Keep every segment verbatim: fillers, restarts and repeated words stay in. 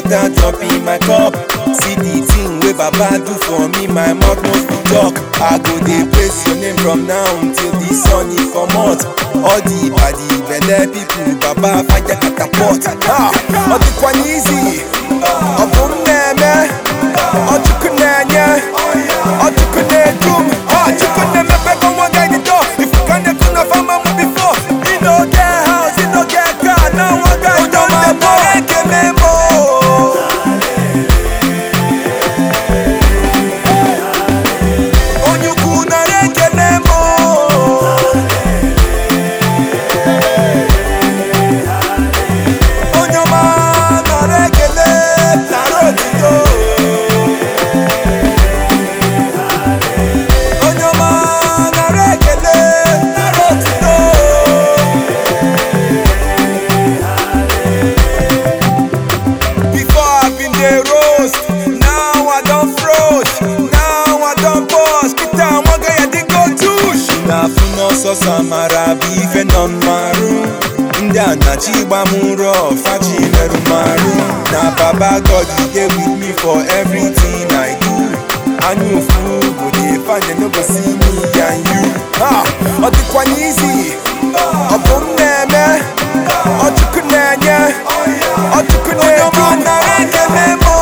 water drop in my cup. See the thing wey Baba do for me, my mouth must be talk. I go dey praise your name from now until the sun e comot. All the body belle people, Baba fire catapult. Ah, ọdịkwa n'easy, ọ bụ m na-eme, ọchukwu na-enye, ọchukwu na-edum, ọchukwu na-emepego nwa guy the door. If you can't do na farmer move before, he no get house, he no get car, now one guy don dey break a mo. Samara bife non maru Nda na chiba muro fachi meru maru Na Baba God you dey with me for everything I do. Anu fu go dey find them no go see me and you. Ha! Ọdịkwa n'easy, ọ bụ m na-eme, ọchukwu na-enye, ọchukwu na-edu na ekele mo.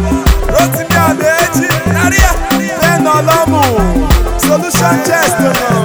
Solution chest.